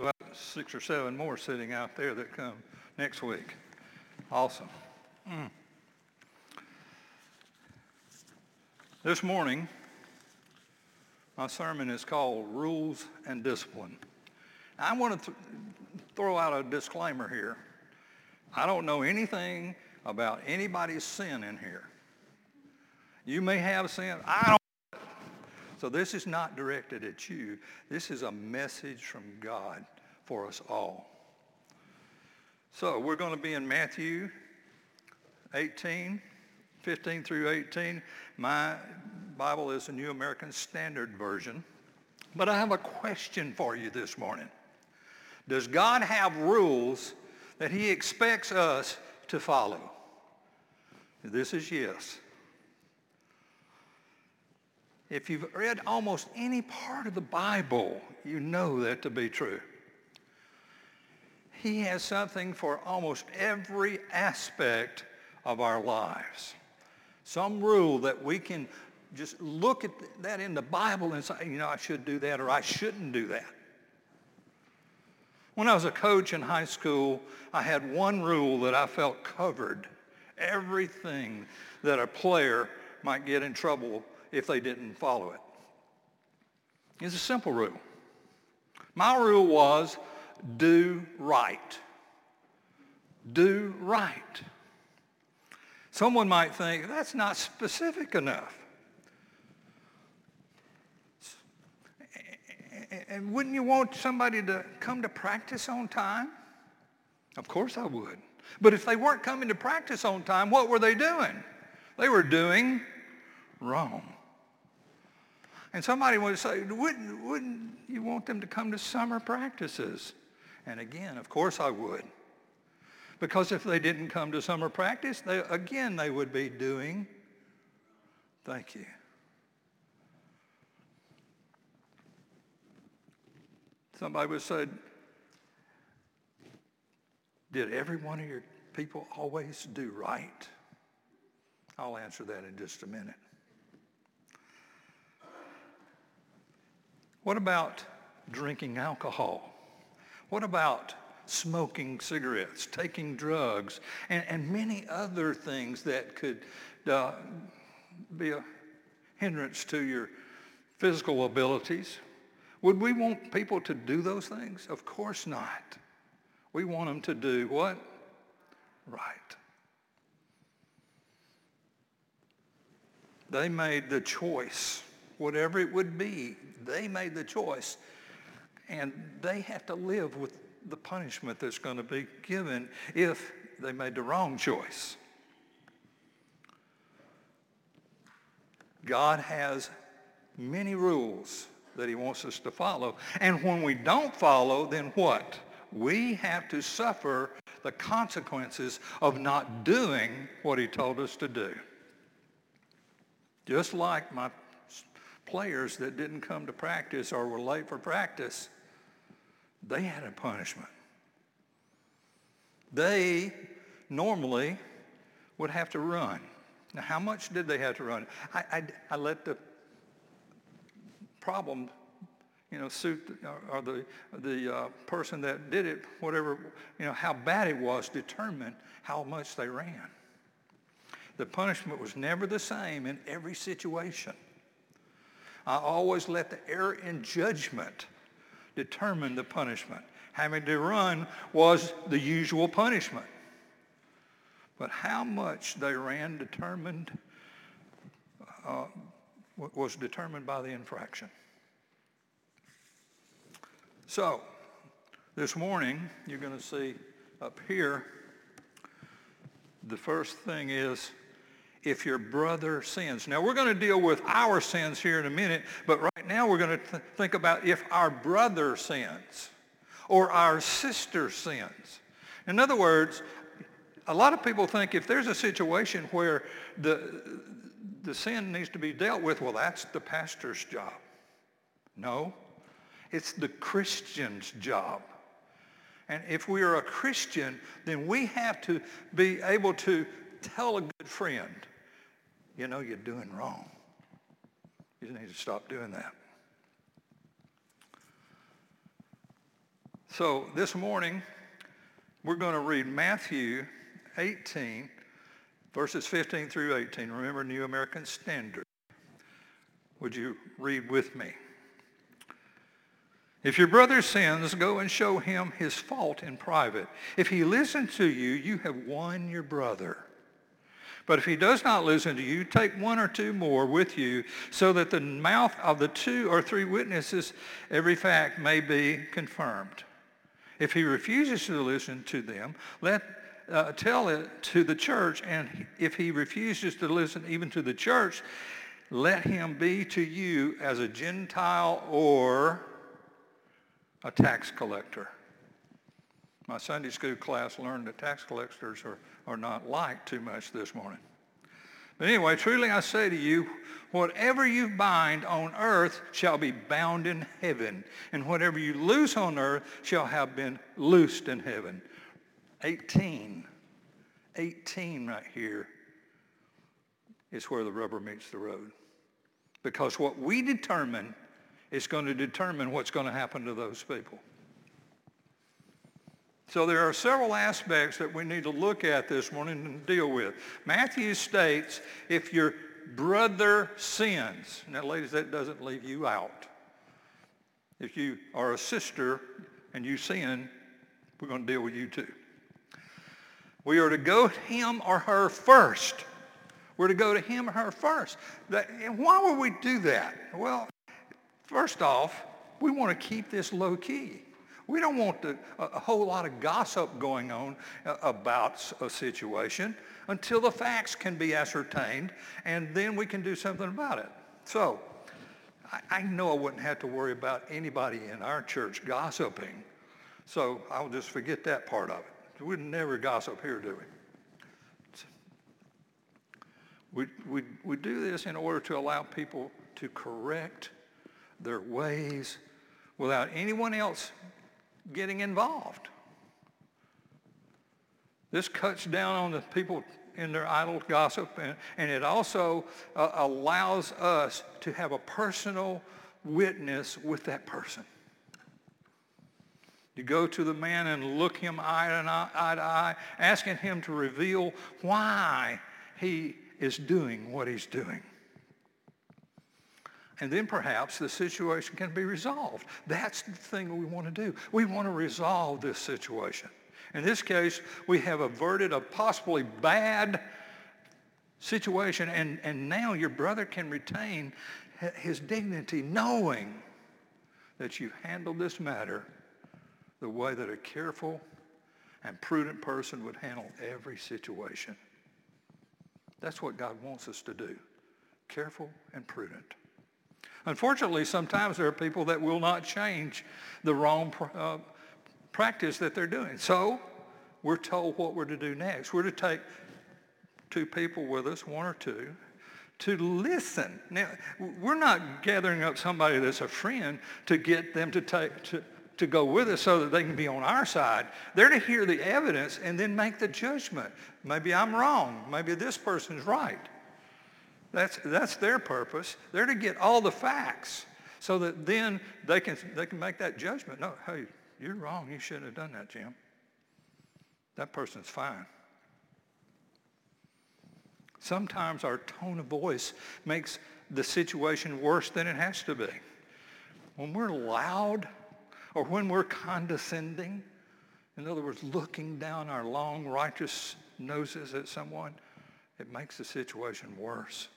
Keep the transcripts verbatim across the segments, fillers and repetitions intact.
about six or seven more sitting out there that come next week. Awesome. Mm. This morning, my sermon is called Rules and Discipline. I want to th- throw out a disclaimer here. I don't know anything about anybody's sin in here. You may have sin. I don't. So this is not directed at you. This is a message from God for us all. So we're going to be in Matthew eighteen, fifteen through eighteen. My Bible is a New American Standard Version. But I have a question for you this morning. Does God have rules that he expects us to follow? This is yes. If you've read almost any part of the Bible, you know that to be true. He has something for almost every aspect of our lives. Some rule that we can just look at that in the Bible and say, you know, I should do that or I shouldn't do that. When I was a coach in high school, I had one rule that I felt covered everything that a player might get in trouble if they didn't follow it. It's a simple rule. My rule was do right. Do right. Someone might think that's not specific enough. And wouldn't you want somebody to come to practice on time? Of course I would. But if they weren't coming to practice on time, what were they doing? They were doing wrong. And somebody would say, wouldn't, wouldn't you want them to come to summer practices? And again, of course I would. Because if they didn't come to summer practice, they, again, they would be doing, thank you. Somebody would say, did every one of your people always do right? I'll answer that in just a minute. What about drinking alcohol? What about smoking cigarettes, taking drugs, and, and many other things that could uh, be a hindrance to your physical abilities? Would we want people to do those things? Of course not. We want them to do what? Right. They made the choice, whatever it would be. They made the choice, and they have to live with the punishment that's going to be given if they made the wrong choice. God has many rules that he wants us to follow, and when we don't follow, then what? We have to suffer the consequences of not doing what he told us to do. Just like my players that didn't come to practice or were late for practice, they had a punishment. They normally would have to run. Now, how much did they have to run? I, I, I let the problem, you know, suit or, or the the uh, person that did it, whatever, you know, how bad it was, determine how much they ran. The punishment was never the same in every situation. I always let the error in judgment determine the punishment. Having to run was the usual punishment. But how much they ran determined uh, was determined by the infraction. So, this morning, you're going to see up here, the first thing is, if your brother sins. Now, we're going to deal with our sins here in a minute, but right now we're going to th- think about if our brother sins or our sister sins. In other words, a lot of people think if there's a situation where the, the sin needs to be dealt with, well, that's the pastor's job. No, it's the Christian's job. And if we are a Christian, then we have to be able to tell a good friend, you know, you're doing wrong. You need to stop doing that. So this morning, we're going to read Matthew eighteen, verses fifteen through eighteen. Remember, New American Standard. Would you read with me? If your brother sins, go and show him his fault in private. If he listens to you, you have won your brother. But if he does not listen to you, take one or two more with you, so that the mouth of the two or three witnesses, every fact may be confirmed. If he refuses to listen to them, let uh, tell it to the church. And if he refuses to listen even to the church, let him be to you as a Gentile or a tax collector. My Sunday school class learned that tax collectors are, are not liked too much this morning. But anyway, truly I say to you, whatever you bind on earth shall be bound in heaven, and whatever you loose on earth shall have been loosed in heaven. eighteen. eighteen right here is where the rubber meets the road. Because what we determine is going to determine what's going to happen to those people. So there are several aspects that we need to look at this morning and deal with. Matthew states, if your brother sins. Now, ladies, that doesn't leave you out. If you are a sister and you sin, we're going to deal with you too. We are to go to him or her first. We're to go to him or her first. That, and why would we do that? Well, first off, we want to keep this low key. We don't want the, a, a whole lot of gossip going on uh, about a situation until the facts can be ascertained, and then we can do something about it. So I, I know I wouldn't have to worry about anybody in our church gossiping, so I'll just forget that part of it. We'd never gossip here, do we? We, we, we do this in order to allow people to correct their ways without anyone else getting involved. This cuts down on the people in their idle gossip, and, and it also uh, allows us to have a personal witness with that person. You go to the man and look him eye to eye, eye to eye, asking him to reveal why he is doing what he's doing. And then perhaps the situation can be resolved. That's the thing we want to do. We want to resolve this situation. In this case, we have averted a possibly bad situation, and, and now your brother can retain his dignity knowing that you handled this matter the way that a careful and prudent person would handle every situation. That's what God wants us to do. Careful and prudent. Unfortunately, sometimes there are people that will not change the wrong uh, practice that they're doing. So we're told what we're to do next. We're to take two people with us, one or two, to listen. Now, we're not gathering up somebody that's a friend to get them to take to, to go with us so that they can be on our side. They're to hear the evidence and then make the judgment. Maybe I'm wrong. Maybe this person's right. That's, that's their purpose. They're to get all the facts so that then they can, they can make that judgment. No, hey, you're wrong. You shouldn't have done that, Jim. That person's fine. Sometimes our tone of voice makes the situation worse than it has to be. When we're loud or when we're condescending, in other words, looking down our long, righteous noses at someone, it makes the situation worse.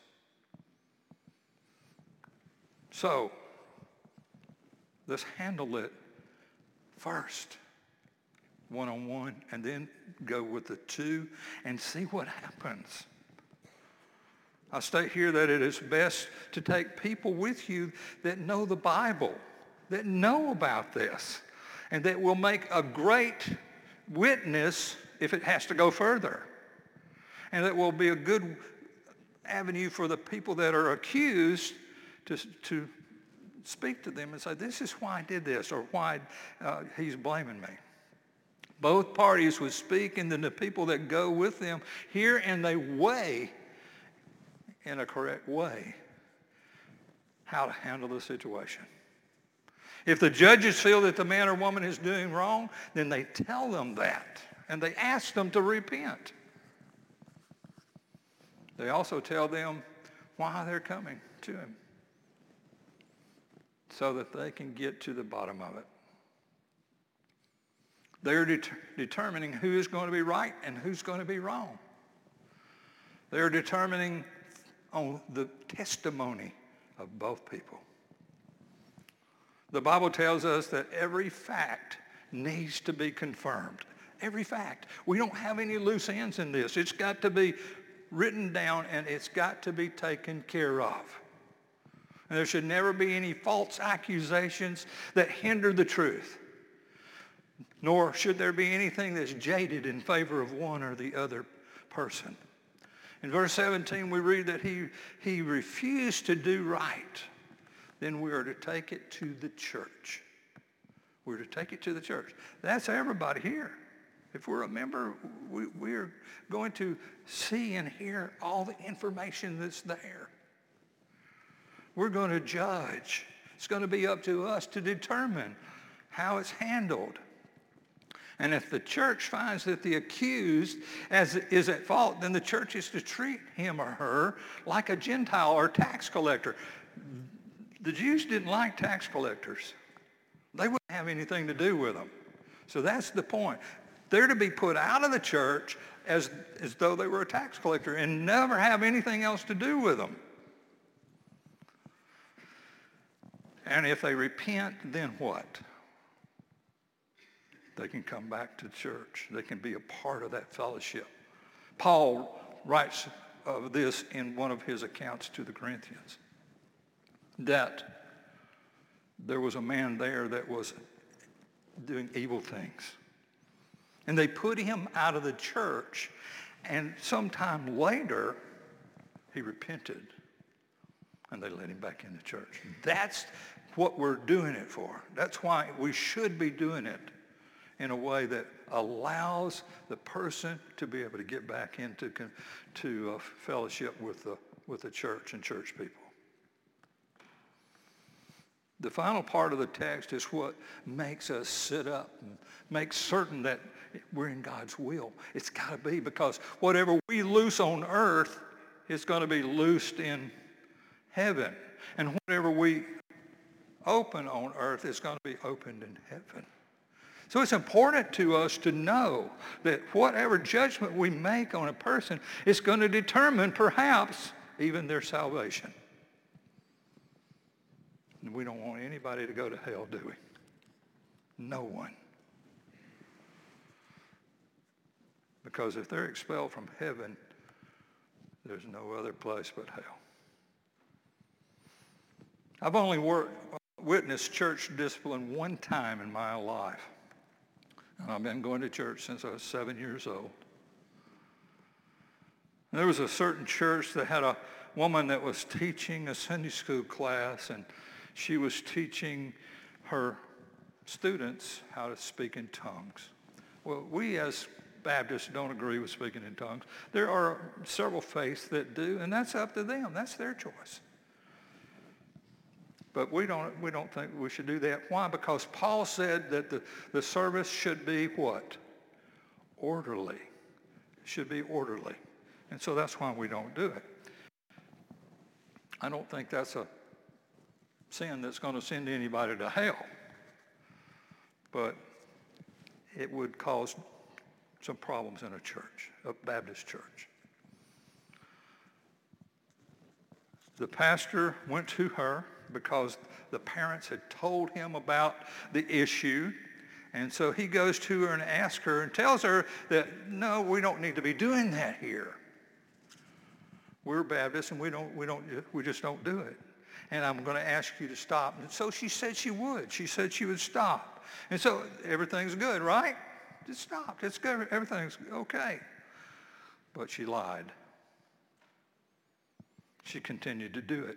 So, let's handle it first, one-on-one, and then go with the two and see what happens. I state here that it is best to take people with you that know the Bible, that know about this, and that will make a great witness if it has to go further. And that will be a good avenue for the people that are accused to, to speak to them and say, this is why I did this, or why uh, he's blaming me. Both parties would speak, and then the people that go with them hear and they weigh in a correct way how to handle the situation. If the judges feel that the man or woman is doing wrong, then they tell them that, and they ask them to repent. They also tell them why they're coming to him, so that they can get to the bottom of it. They're det- determining who is going to be right and who's going to be wrong. They're determining on the testimony of both people. The Bible tells us that every fact needs to be confirmed. Every fact. We don't have any loose ends in this. It's got to be written down, and it's got to be taken care of. And there should never be any false accusations that hinder the truth, nor should there be anything that's jaded in favor of one or the other person. In verse seventeen, we read that he, he refused to do right. Then we are to take it to the church. We're to take it to the church. That's everybody here. If we're a member, we, we're going to see and hear all the information that's there. We're going to judge. It's going to be up to us to determine how it's handled. And if the church finds that the accused as is at fault, then the church is to treat him or her like a Gentile or tax collector. The Jews didn't like tax collectors. They wouldn't have anything to do with them. So that's the point. They're to be put out of the church as, as though they were a tax collector and never have anything else to do with them. And if they repent, then what? They can come back to church. They can be a part of that fellowship. Paul writes of this in one of his accounts to the Corinthians, that there was a man there that was doing evil things. And they put him out of the church, and sometime later, he repented, and they let him back in the church. That's what we're doing it for. That's why we should be doing it in a way that allows the person to be able to get back into to, uh, fellowship with the, with the church and church people. The final part of the text is what makes us sit up and make certain that we're in God's will. It's got to be, because whatever we loose on earth is going to be loosed in heaven. And whatever we open on earth is going to be opened in heaven. So it's important to us to know that whatever judgment we make on a person is going to determine perhaps even their salvation. And we don't want anybody to go to hell, do we? No one. Because if they're expelled from heaven, there's no other place but hell. I've only worked, witnessed church discipline one time in my life. And I've been going to church since I was seven years old. And there was a certain church that had a woman that was teaching a Sunday school class, and she was teaching her students how to speak in tongues. Well, we as Baptists don't agree with speaking in tongues. There are several faiths that do, and that's up to them. That's their choice. But we don't, we don't think we should do that. Why? Because Paul said that the, the service should be what? Orderly. It should be orderly. And so that's why we don't do it. I don't think that's a sin that's going to send anybody to hell. But it would cause some problems in a church, a Baptist church. The pastor went to her because the parents had told him about the issue. And so he goes to her and asks her and tells her that, no, we don't need to be doing that here. We're Baptists and we don't, we don't, we just don't do it. And I'm going to ask you to stop. And so she said she would. She said she would stop. And so everything's good, right? It stopped. It's good. Everything's okay. But she lied. She continued to do it.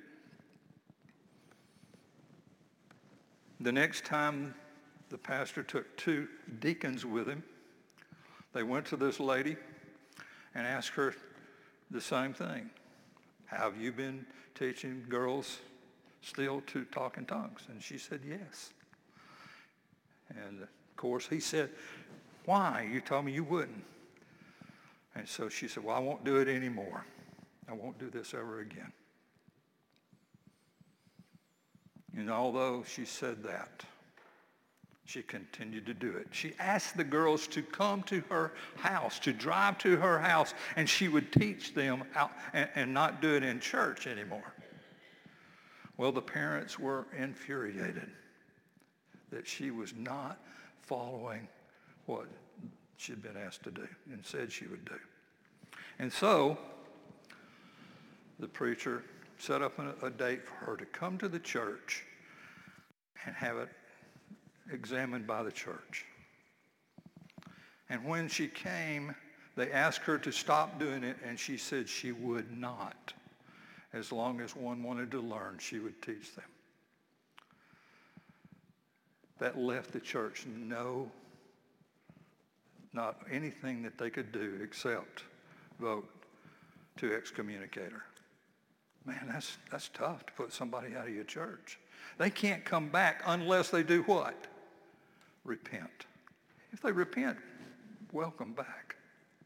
The next time the pastor took two deacons with him, they went to this lady and asked her the same thing. Have you been teaching girls still to talk in tongues? And she said yes. And of course he said, why? You told me you wouldn't. And so she said, well, I won't do it anymore. I won't do this ever again. And although she said that, she continued to do it. She asked the girls to come to her house, to drive to her house, and she would teach them out and, and not do it in church anymore. Well, the parents were infuriated that she was not following what she'd been asked to do and said she would do. And so the preacher set up a, a date for her to come to the church and have it examined by the church. And when she came, they asked her to stop doing it, and she said she would not. As long as one wanted to learn, she would teach them. That left the church no, not anything that they could do except vote to excommunicate her. Man, that's, that's tough to put somebody out of your church. They can't come back unless they do what? Repent. If they repent, welcome back.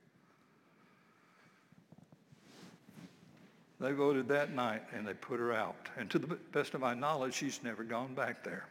They voted that night and they put her out. And to the best of my knowledge, she's never gone back there.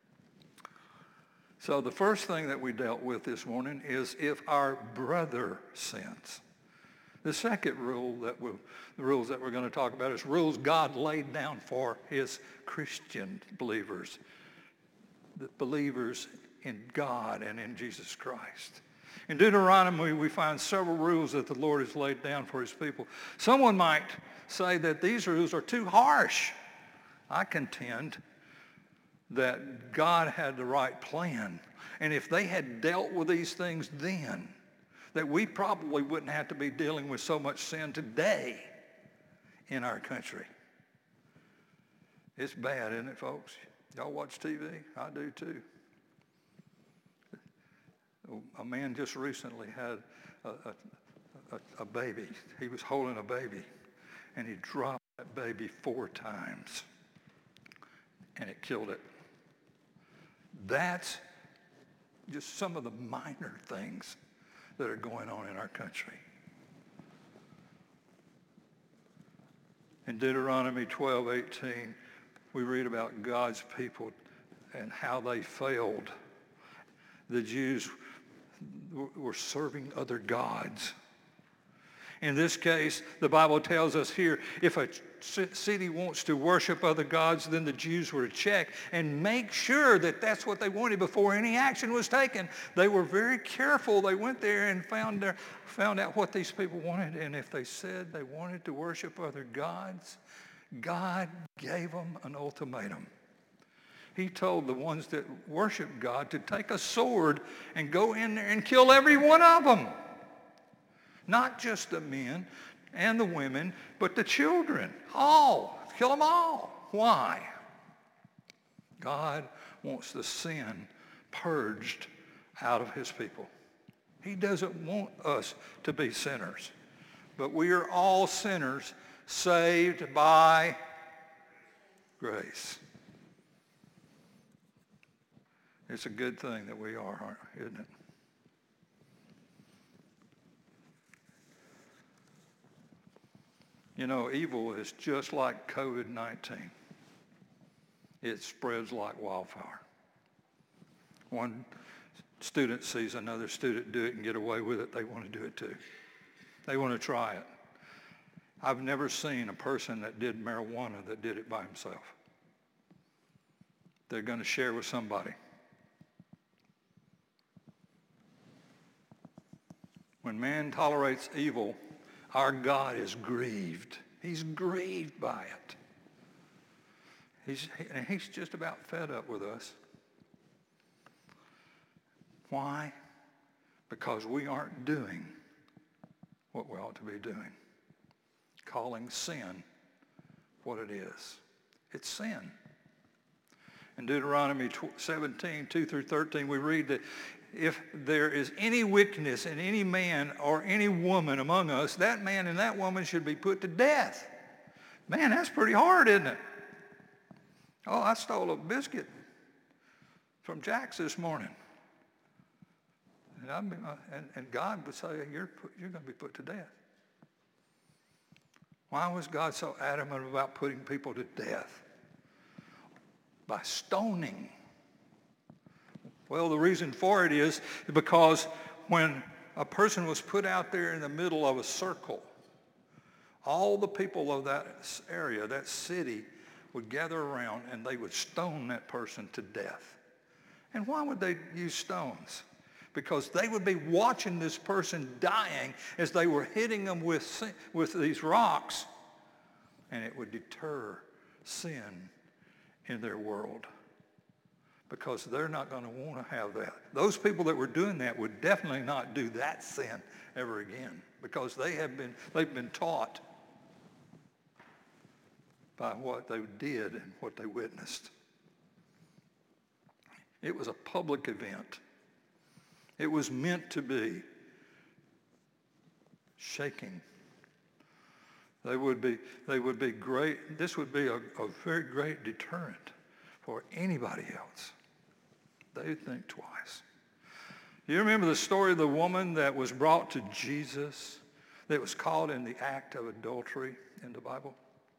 So the first thing that we dealt with this morning is if our brother sins. The second rule that we'll, the rules that we're going to talk about is rules God laid down for his Christian believers, the believers in God and in Jesus Christ. In Deuteronomy, we find several rules that the Lord has laid down for his people. Someone might say that these rules are too harsh. I contend that God had the right plan. And if they had dealt with these things then, that we probably wouldn't have to be dealing with so much sin today in our country. It's bad, isn't it, folks? Y'all watch T V? I do too. A man just recently had a, a, a, a baby. He was holding a baby, and he dropped that baby four times, and it killed it. That's just some of the minor things that are going on in our country. In Deuteronomy twelve eighteen, we read about God's people and how they failed. The Jews were serving other gods. In this case, the Bible tells us here, if a city wants to worship other gods, then the Jews were to check and make sure that that's what they wanted before any action was taken. They were very careful. They went there and found, their, found out what these people wanted. And if they said they wanted to worship other gods, God gave them an ultimatum. He told the ones that worship God to take a sword and go in there and kill every one of them. Not just the men and the women, but the children. All. Kill them all. Why? God wants the sin purged out of his people. He doesn't want us to be sinners. But we are all sinners saved by grace. It's a good thing that we are, isn't it? You know, evil is just like covid nineteen. It spreads like wildfire. One student sees another student do it and get away with it, they want to do it too. They want to try it. I've never seen a person that did marijuana that did it by himself. They're going to share with somebody. When man tolerates evil, our God is grieved. He's grieved by it. He's, and he's just about fed up with us. Why? Because we aren't doing what we ought to be doing. Calling sin what it is. It's sin. In Deuteronomy seventeen, two through thirteen, we read that if there is any wickedness in any man or any woman among us, that man and that woman should be put to death. Man, that's pretty hard, isn't it? Oh, I stole a biscuit from Jack's this morning. I mean, and, and God would say, you're, put, you're going to be put to death. Why was God so adamant about putting people to death? By stoning. Well, the reason for it is because when a person was put out there in the middle of a circle, all the people of that area, that city, would gather around and they would stone that person to death. And why would they use stones? Because they would be watching this person dying as they were hitting them with, with these rocks, and it would deter sin in their world because they're not going to want to have that. Those people that were doing that would definitely not do that sin ever again because they have been, they've been taught by what they did and what they witnessed. It was a public event. It was meant to be shaking. They would be, they would be great, this would be a, a very great deterrent for anybody else. They'd think twice. You remember the story of the woman that was brought to Jesus that was caught in the act of adultery in the Bible?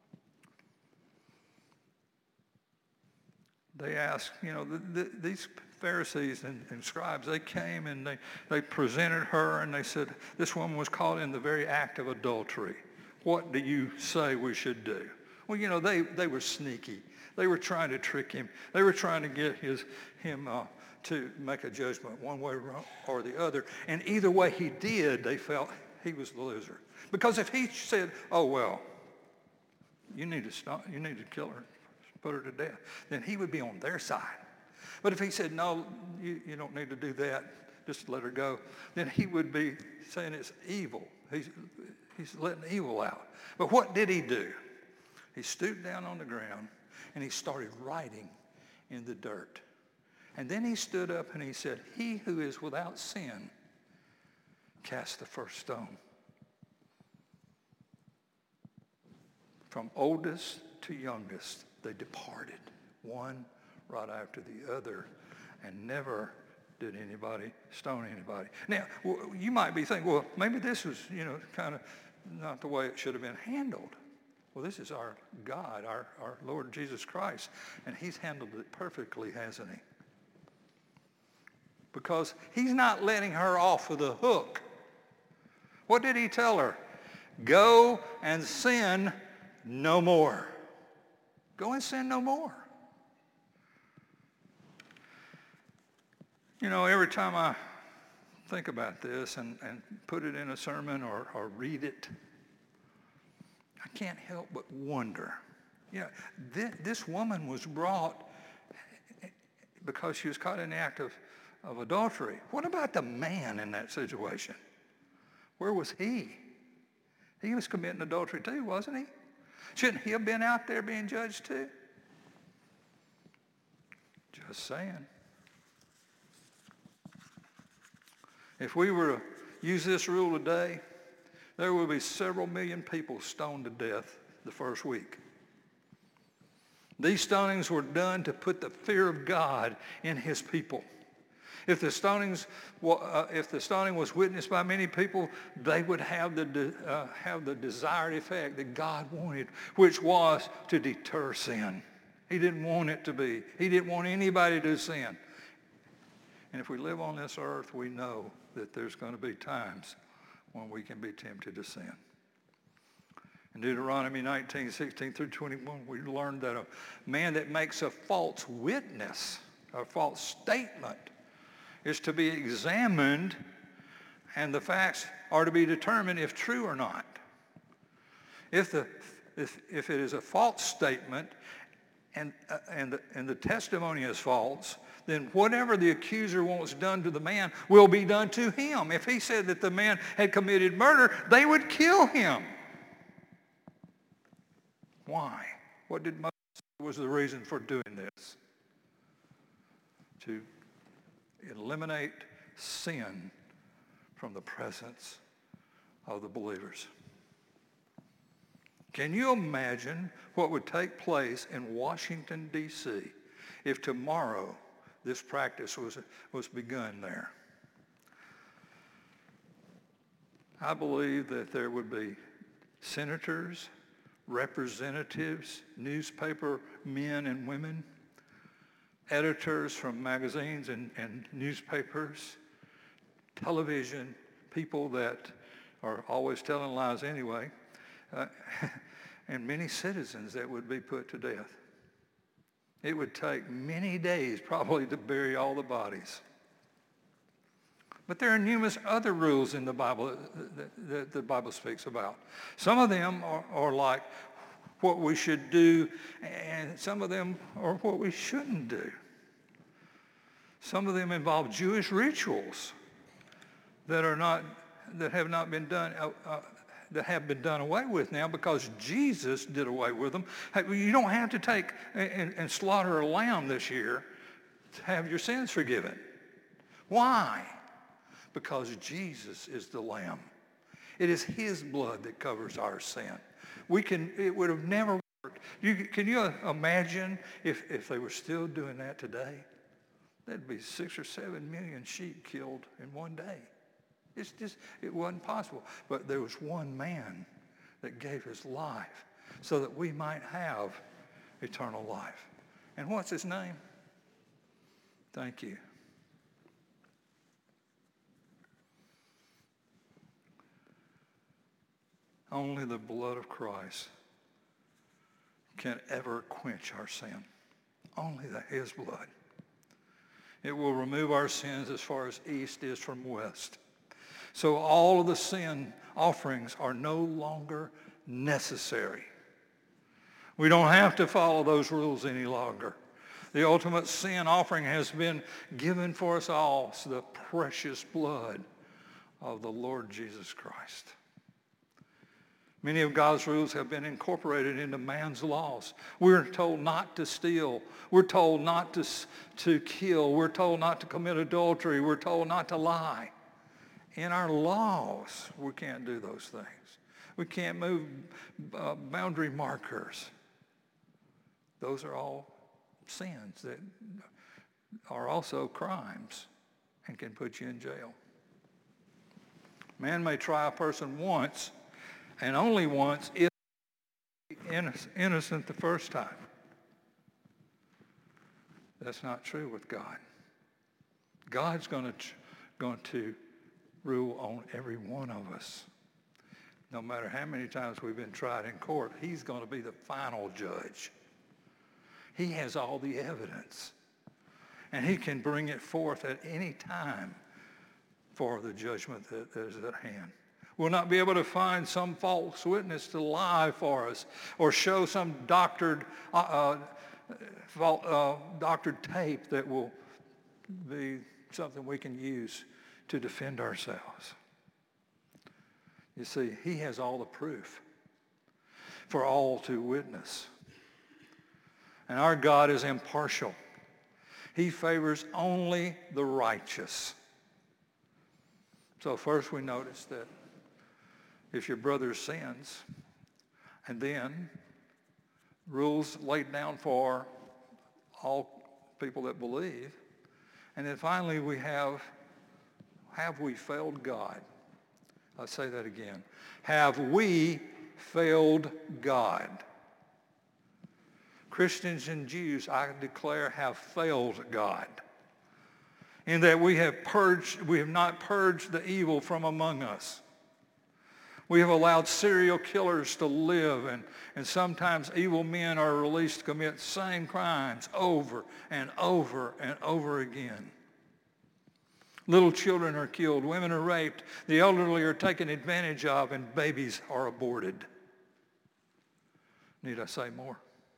They asked, you know, the, the, these Pharisees and, and scribes, they came and they, they presented her and they said, this woman was caught in the very act of adultery. What do you say we should do? Well, you know, they, they were sneaky. They were trying to trick him. They were trying to get his, him uh, to make a judgment one way or the other. And either way he did, they felt he was the loser. Because if he said, oh, well, you need to stop, you need to kill her, put her to death, then he would be on their side. But if he said, no, you, you don't need to do that, just let her go, then he would be saying it's evil. He's, he's letting evil out. But what did he do? He stooped down on the ground and he started writing in the dirt. And then he stood up and he said, he who is without sin, cast the first stone. From oldest to youngest, they departed, one right after the other, and never did anybody stone anybody. Now, you might be thinking, well, maybe this was, you know, kind of not the way it should have been handled. Well, this is our God, our, our Lord Jesus Christ, and he's handled it perfectly, hasn't he? Because he's not letting her off of the hook. What did he tell her? Go and sin no more. Go and sin no more. You know, every time I think about this and, and put it in a sermon or, or read it, I can't help but wonder. You know, this, this woman was brought because she was caught in the act of, of adultery. What about the man in that situation? Where was he? He was committing adultery too, wasn't he? Shouldn't he have been out there being judged too? Just saying. If we were to use this rule today, there will be several million people stoned to death the first week. These stonings were done to put the fear of God in his people. If the stonings, uh, if the stoning was witnessed by many people, they would have the de- uh, have the desired effect that God wanted, which was to deter sin. He didn't want it to be. He didn't want anybody to sin. And if we live on this earth, we know that there's going to be times when we can be tempted to sin. In Deuteronomy nineteen, sixteen through twenty-one, we learned that a man that makes a false witness, a false statement, is to be examined, and the facts are to be determined if true or not. If the if, if it is a false statement and uh, and the, and the testimony is false, then whatever the accuser wants done to the man will be done to him. If he said that the man had committed murder, they would kill him. Why? What did Moses say was the reason for doing this? To eliminate sin from the presence of the believers. Can you imagine what would take place in Washington, D C if tomorrow this practice was, was begun there? I believe that there would be senators, representatives, newspaper men and women, editors from magazines and, and newspapers, television, people that are always telling lies anyway, uh, and many citizens that would be put to death. It would take many days probably to bury all the bodies. But there are numerous other rules in the Bible that, that the Bible speaks about. Some of them are, are like what we should do, and some of them are what we shouldn't do. Some of them involve Jewish rituals that are not, that have not been done, uh, uh, that have been done away with now because Jesus did away with them. Hey, you don't have to take and, and slaughter a lamb this year to have your sins forgiven. Why? Because Jesus is the Lamb. It is his blood that covers our sin. We can, it would have never worked. You, can you imagine if, if they were still doing that today? There'd be six or seven million sheep killed in one day. It's just, it wasn't possible. But there was one man that gave his life so that we might have eternal life. And what's his name? Thank you. Only the blood of Christ can ever quench our sin. Only the, his blood. It will remove our sins as far as east is from west. So all of the sin offerings are no longer necessary. We don't have to follow those rules any longer. The ultimate sin offering has been given for us all, so the precious blood of the Lord Jesus Christ. Many of God's rules have been incorporated into man's laws. We're told not to steal. We're told not to, to kill. We're told not to commit adultery. We're told not to lie. In our laws, we can't do those things. We can't move uh, boundary markers. Those are all sins that are also crimes and can put you in jail. Man may try a person once, and only once if innocent the first time. That's not true with God. God's going to, going to rule on every one of us. No matter how many times we've been tried in court, he's going to be the final judge. He has all the evidence, and he can bring it forth at any time for the judgment that, that is at hand. We'll not be able to find some false witness to lie for us or show some doctored, uh, uh, uh, doctored tape that will be something we can use to defend ourselves. You see, he has all the proof for all to witness. And our God is impartial. He favors only the righteous. So first we notice that if your brother sins, and then rules laid down for all people that believe, and then finally we have, have we failed God? I'll say that again. Have we failed God? Christians and Jews, I declare, have failed God, in that we have purged, we have not purged the evil from among us. We have allowed serial killers to live, and, and sometimes evil men are released to commit same crimes over and over and over again. Little children are killed, women are raped, the elderly are taken advantage of, and babies are aborted. Need I say more?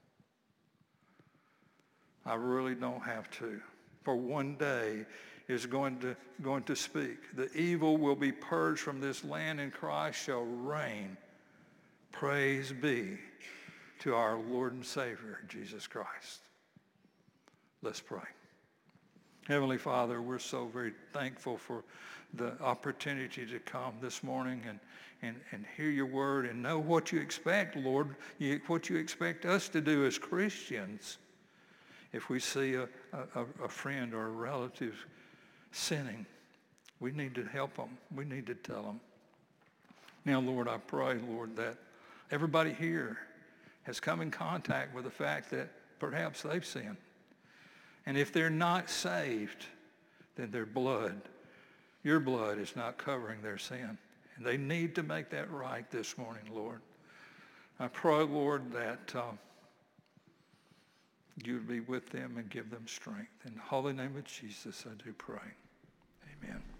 I really don't have to. For one day is going to, going to speak. The evil will be purged from this land, and Christ shall reign. Praise be to our Lord and Savior, Jesus Christ. Let's pray. Heavenly Father, we're so very thankful for the opportunity to come this morning and, and, and hear your word and know what you expect, Lord, you, what you expect us to do as Christians. If we see a, a, a friend or a relative sinning, we need to help them. We need to tell them. Now, Lord, I pray, Lord, that everybody here has come in contact with the fact that perhaps they've sinned. And if they're not saved, then their blood, your blood, is not covering their sin. And they need to make that right this morning, Lord. I pray, Lord, that uh, you would be with them and give them strength. In the holy name of Jesus, I do pray. Amen.